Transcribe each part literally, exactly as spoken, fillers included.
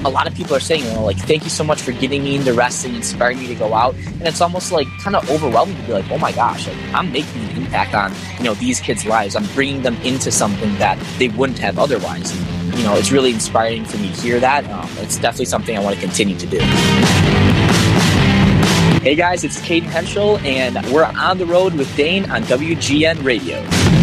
a lot of people are saying, you know, like, thank you so much for getting me into wrestling, inspiring me to go out. And it's almost like kind of overwhelming to be like, oh my gosh, like, I'm making an impact on, you know, these kids' lives. I'm bringing them into something that they wouldn't have otherwise. And, you know, it's really inspiring for me to hear that. Um, it's definitely something I want to continue to do. Hey guys, it's Caden Henschel, and we're on the road with Dane on W G N Radio.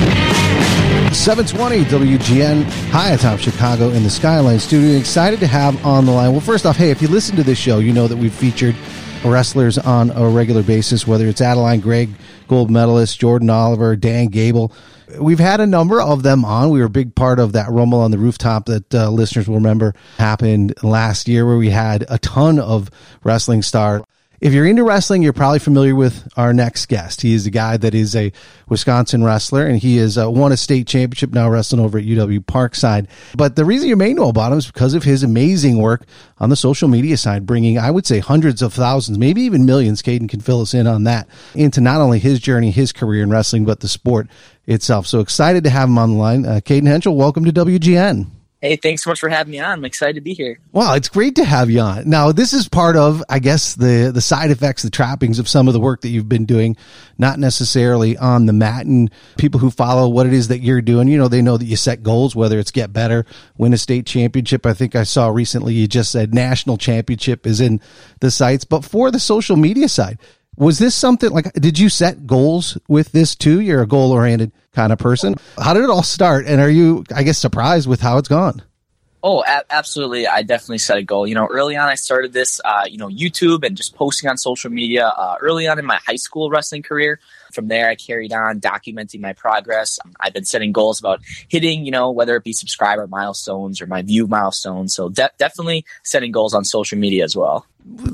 seven twenty W G N, high atop Chicago in the Skyline Studio. Excited to have on the line. Well, first off, hey, if you listen to this show, you know that we've featured wrestlers on a regular basis, whether it's Adeline Gregg, gold medalist, Jordan Oliver, Dan Gable. We've had a number of them on. We were a big part of that Rumble on the Rooftop that uh, listeners will remember happened last year, where we had a ton of wrestling stars. If you're into wrestling, you're probably familiar with our next guest. He is a guy that is a Wisconsin wrestler, and he has uh, won a state championship now wrestling over at U W Parkside. But the reason you may know about him is because of his amazing work on the social media side, bringing, I would say, hundreds of thousands, maybe even millions, Caden can fill us in on that, into not only his journey, his career in wrestling, but the sport itself. So excited to have him on the line. Uh, Caden Henschel, welcome to W G N. Hey, thanks so much for having me on. I'm excited to be here. Wow, it's great to have you on. Now, this is part of, I guess, the the side effects, the trappings of some of the work that you've been doing, not necessarily on the mat. And people who follow what it is that you're doing, you know, they know that you set goals, whether it's get better, win a state championship. I think I saw recently you just said national championship is in the sights. But for the social media side, was this something like, did you set goals with this too? You're a goal-oriented kind of person. How did it all start? And are you, I guess, surprised with how it's gone? Oh, a- absolutely. I definitely set a goal. You know, early on, I started this, uh, you know, YouTube and just posting on social media uh, early on in my high school wrestling career. From there, I carried on documenting my progress. I've been setting goals about hitting, you know, whether it be subscriber milestones or my view milestones. So de- definitely setting goals on social media as well.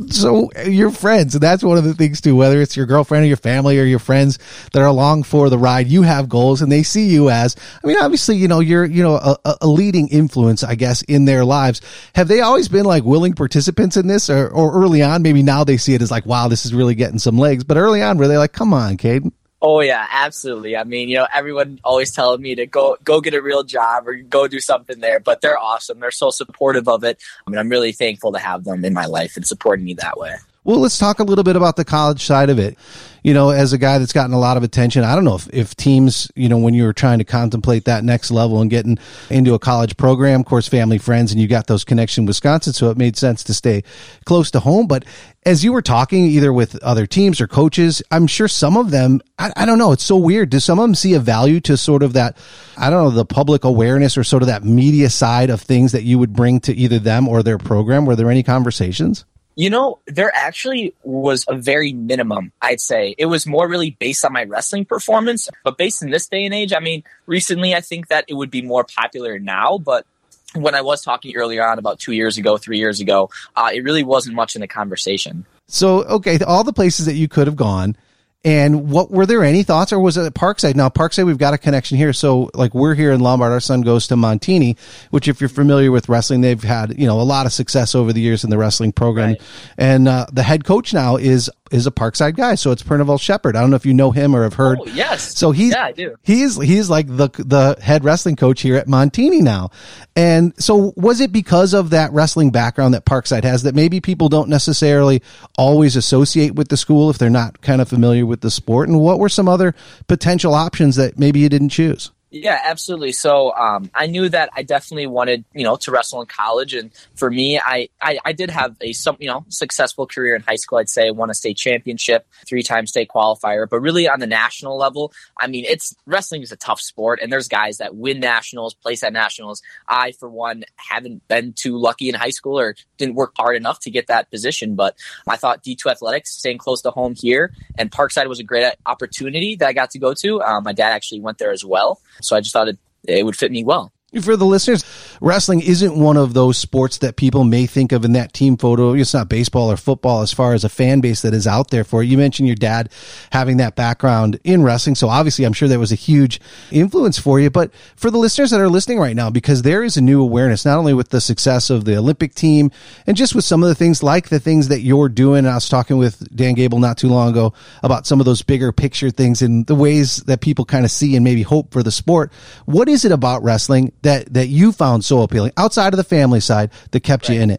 So your friends, and that's one of the things too, whether it's your girlfriend or your family or your friends that are along for the ride, you have goals and they see you as, I mean, obviously, you know, you're, you know, a, a leading influence, I guess, in their lives. Have they always been like willing participants in this, or, or early on, maybe now they see it as like, wow, this is really getting some legs, but early on, were they like, come on, Caden? Oh yeah, absolutely. I mean, you know, everyone always telling me to go go get a real job or go do something there, but they're awesome. They're so supportive of it. I mean, I'm really thankful to have them in my life and supporting me that way. Well, let's talk a little bit about the college side of it. You know, as a guy that's gotten a lot of attention, I don't know if, if teams, you know, when you were trying to contemplate that next level and getting into a college program, of course, family, friends, and you got those connections in Wisconsin, so it made sense to stay close to home. But as you were talking either with other teams or coaches, I'm sure some of them, I, I don't know, it's so weird. Do some of them see a value to sort of that, I don't know, the public awareness or sort of that media side of things that you would bring to either them or their program? Were there any conversations? You know, there actually was a very minimum, I'd say. It was more really based on my wrestling performance. But based in this day and age, I mean, recently I think that it would be more popular now. But when I was talking earlier on about two years ago, three years ago, uh, it really wasn't much in the conversation. So, okay, all the places that you could have gone. And what were there any thoughts, or was it at Parkside? Now, Parkside, we've got a connection here. So, like, we're here in Lombard. Our son goes to Montini, which, if you're familiar with wrestling, they've had, you know, a lot of success over the years in the wrestling program. Right. And uh, the head coach now is is a Parkside guy. So it's Perniville Shepard. I don't know if you know him or have heard. Oh, yes. So he's, yeah, I do. He's, he's like the, the head wrestling coach here at Montini now. And so was it because of that wrestling background that Parkside has that maybe people don't necessarily always associate with the school if they're not kind of familiar with the sport? And what were some other potential options that maybe you didn't choose? Yeah, absolutely. So um, I knew that I definitely wanted, you know, to wrestle in college. And for me, I, I, I did have a, some, you know, successful career in high school. I'd say I won a state championship, three-time state qualifier. But really on the national level, I mean, it's wrestling is a tough sport. And there's guys that win nationals, place at nationals. I, for one, haven't been too lucky in high school or didn't work hard enough to get that position. But I thought D two Athletics, staying close to home here, and Parkside was a great opportunity that I got to go to. Um, my dad actually went there as well. So I just thought it, it would fit me well. For the listeners, wrestling isn't one of those sports that people may think of in that team photo. It's not baseball or football as far as a fan base that is out there for it. You mentioned your dad having that background in wrestling, so obviously I'm sure that was a huge influence for you. But for the listeners that are listening right now, because there is a new awareness, not only with the success of the Olympic team and just with some of the things like the things that you're doing. I was talking with Dan Gable not too long ago about some of those bigger picture things and the ways that people kind of see and maybe hope for the sport. What is it about wrestling that that you found so appealing outside of the family side that kept right. you in it?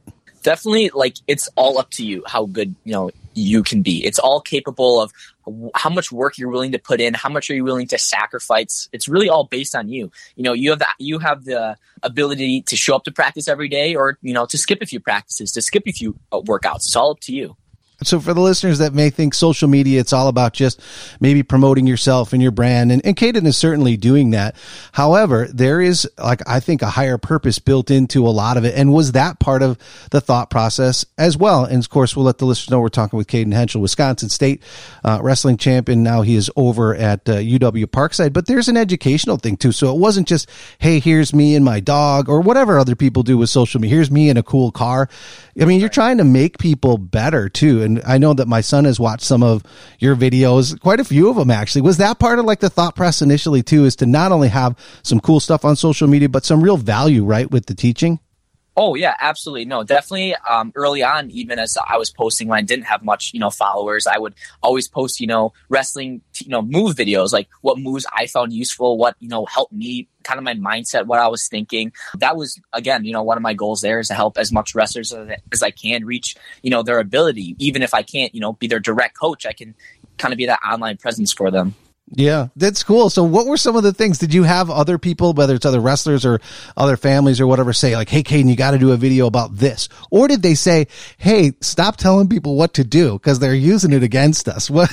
definitely, like, it's all up to you how good, you know, you can be. It's all capable of how much work you're willing to put in, how much are you willing to sacrifice. It's really all based on you. You know, you have the, you have the ability to show up to practice every day, or, you know, to skip a few practices, to skip a few workouts. It's all up to you. So for the listeners that may think social media, it's all about just maybe promoting yourself and your brand, and, and Caden is certainly doing that. However, there is, like, I think, a higher purpose built into a lot of it. And was that part of the thought process as well? And of course, we'll let the listeners know we're talking with Caden Henschel, Wisconsin State uh, wrestling champion. Now he is over at uh, U W Parkside, but there's an educational thing too. So it wasn't just, hey, here's me and my dog, or whatever other people do with social media. Here's me in a cool car. I mean, you're trying to make people better too. And I know that my son has watched some of your videos, quite a few of them actually. Was that part of like the thought process initially too, is to not only have some cool stuff on social media, but some real value, right, with the teaching? Oh yeah, absolutely. No, definitely. Um, early on, even as I was posting when I didn't have much, you know, followers, I would always post, you know, wrestling, you know, move videos, like what moves I found useful, what, you know, helped me, kind of my mindset, what I was thinking. That was, again, you know, one of my goals there is to help as much wrestlers as I can reach, you know, their ability. Even if I can't, you know, be their direct coach, I can kind of be that online presence for them. Yeah, that's cool. So what were some of the things? Did you have other people, whether it's other wrestlers or other families or whatever, say like, hey, Caden, you got to do a video about this? Or did they say, hey, stop telling people what to do because they're using it against us? What?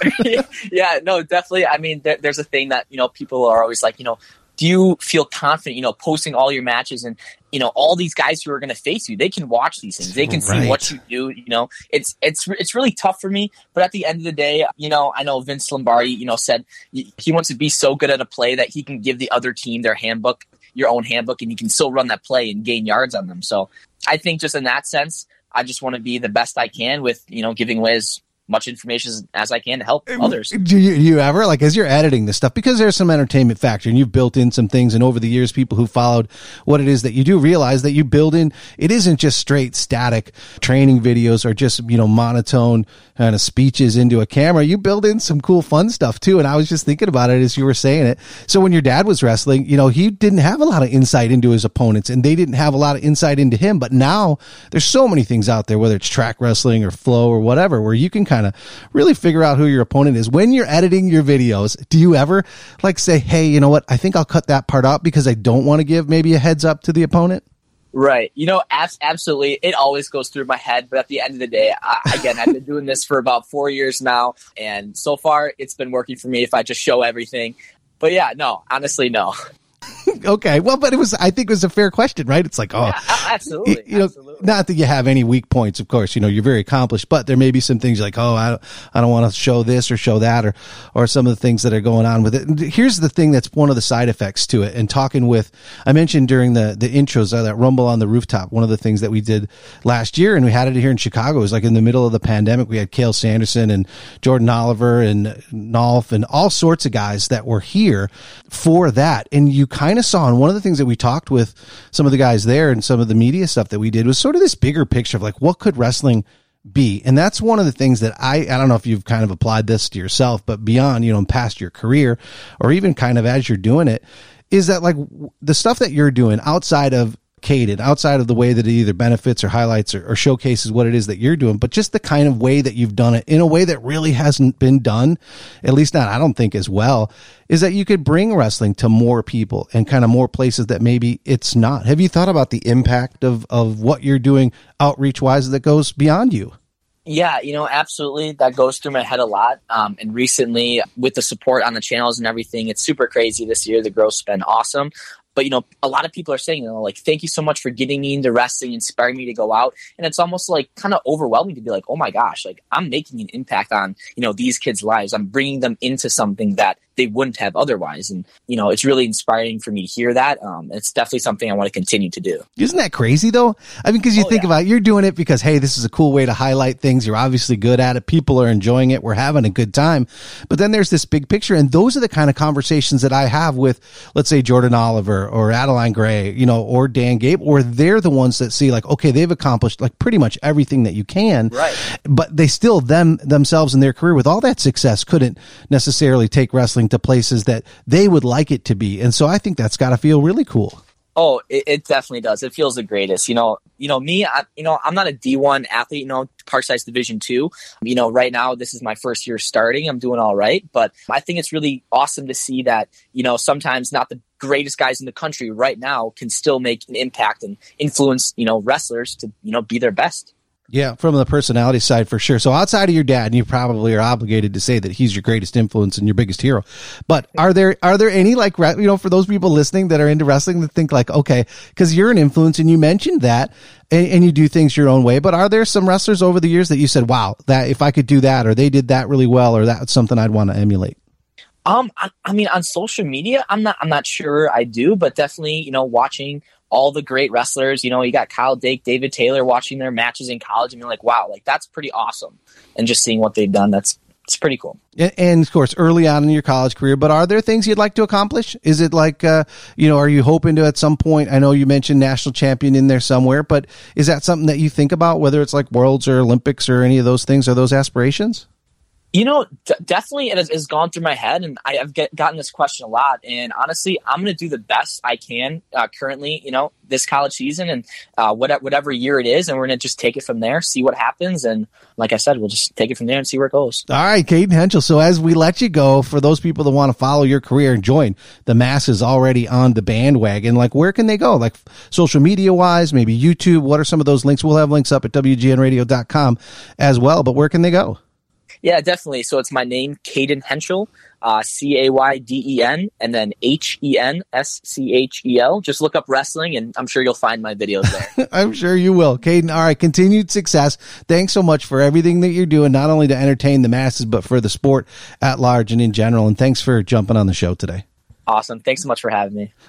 Yeah, no, definitely. I mean, there, there's a thing that, you know, people are always like, you know, do you feel confident, you know, posting all your matches and, you know, all these guys who are going to face you, they can watch these things. They can see right. what you do. You know, it's, it's, it's really tough for me, but at the end of the day, you know, I know Vince Lombardi, you know, said he wants to be so good at a play that he can give the other team their handbook, your own handbook, and you can still run that play and gain yards on them. So I think just in that sense, I just want to be the best I can with, you know, giving away as much information as, as I can to help others. Do you, do you ever, like, as you're editing this stuff, because there's some entertainment factor and you've built in some things, and over the years, people who followed what it is that you do realize that you build in, it isn't just straight static training videos or just, you know, monotone kind of speeches into a camera. You build in some cool fun stuff too. And I was just thinking about it as you were saying it. So when your dad was wrestling, you know, he didn't have a lot of insight into his opponents and they didn't have a lot of insight into him. But now there's so many things out there, whether it's track wrestling or flow or whatever, where you can kind of really figure out who your opponent is. When you're editing your videos, do you ever like say, hey, you know what? I think I'll cut that part out because I don't want to give maybe a heads up to the opponent? Right. You know, absolutely. It always goes through my head. But at the end of the day, I, again, I've been doing this for about four years now. And so far, it's been working for me if I just show everything. But yeah, no, honestly, no. Okay. Well, but it was, I think it was a fair question, right? It's like, oh, yeah, absolutely. You know, absolutely. Not that you have any weak points, of course, you know, you're very accomplished, but there may be some things like, oh, I don't, I don't want to show this or show that, or, or some of the things that are going on with it. And here's the thing that's one of the side effects to it. And talking with, I mentioned during the, the intros, uh, that Rumble on the Rooftop, one of the things that we did last year, and we had it here in Chicago, it was like in the middle of the pandemic. We had Cale Sanderson and Jordan Oliver and Nolf and all sorts of guys that were here for that. And you kind of saw, and one of the things that we talked with some of the guys there and some of the media stuff that we did was sort of this bigger picture of like, what could wrestling be? And that's one of the things that I, I don't know if you've kind of applied this to yourself, but beyond, you know, past your career or even kind of as you're doing it, is that like the stuff that you're doing outside of Caden, outside of the way that it either benefits or highlights or, or showcases what it is that you're doing, but just the kind of way that you've done it in a way that really hasn't been done, at least not, I don't think, as well, is that you could bring wrestling to more people and kind of more places that maybe it's not. Have you thought about the impact of, of what you're doing outreach wise that goes beyond you? Yeah, you know, absolutely. That goes through my head a lot. Um, and recently with the support on the channels and everything, it's super crazy this year. The growth's been awesome. But, you know, a lot of people are saying, you know, like, thank you so much for getting me into wrestling, inspiring me to go out. And it's almost like kind of overwhelming to be like, oh, my gosh, like I'm making an impact on, you know, these kids' lives. I'm bringing them into something that they wouldn't have otherwise. And, you know, it's really inspiring for me to hear that. Um, it's definitely something I want to continue to do. Isn't that crazy, though? I mean, because you oh, think yeah. about it, you're doing it because, hey, this is a cool way to highlight things. You're obviously good at it. People are enjoying it. We're having a good time. But then there's this big picture. And those are the kind of conversations that I have with, let's say, Jordan Oliver or Adeline Gray, you know, or Dan Gabe, or they're the ones that see like, okay, they've accomplished like pretty much everything that you can, right? But they still, them themselves in their career with all that success, couldn't necessarily take wrestling to places that they would like it to be. And so I think that's got to feel really cool. Oh, it, it definitely does. It feels the greatest. You know, you know me. I, you know, I'm not a D one athlete. You know, Parkside's Division two. You know, right now this is my first year starting. I'm doing all right, but I think it's really awesome to see that. You know, sometimes not the greatest guys in the country right now can still make an impact and influence. You know, wrestlers to you know be their best. Yeah, from the personality side for sure. So outside of your dad, and you probably are obligated to say that he's your greatest influence and your biggest hero. But are there are there any like you know for those people listening that are into wrestling that think like okay, because you're an influence and you mentioned that and, and you do things your own way. But are there some wrestlers over the years that you said, wow, that if I could do that or they did that really well or that's something I'd want to emulate? Um, I, I mean, on social media, I'm not I'm not sure I do, but definitely you know watching all the great wrestlers, you know, you got Kyle Dake, David Taylor, watching their matches in college and you're like, wow, like that's pretty awesome. And just seeing what they've done, that's it's pretty cool. And, and of course, early on in your college career, but are there things you'd like to accomplish? Is it like, uh, you know, are you hoping to at some point, I know you mentioned national champion in there somewhere, but is that something that you think about, whether it's like Worlds or Olympics or any of those things? Are those aspirations? You know, d- definitely it has, has gone through my head, and I have get, gotten this question a lot. And honestly, I'm going to do the best I can uh, currently, you know, this college season and uh, whatever, whatever year it is. And we're going to just take it from there, see what happens. And like I said, we'll just take it from there and see where it goes. All right, Caden Henschel. So as we let you go, for those people that want to follow your career and join the masses already on the bandwagon, like where can they go? Like social media wise, maybe YouTube. What are some of those links? We'll have links up at W G N radio dot com as well. But where can they go? Yeah, definitely. So it's my name, Caden Henschel, uh, C A Y D E N, and then H E N S C H E L. Just look up wrestling, and I'm sure you'll find my videos there. I'm sure you will. Caden, all right, continued success. Thanks so much for everything that you're doing, not only to entertain the masses, but for the sport at large and in general. And thanks for jumping on the show today. Awesome. Thanks so much for having me.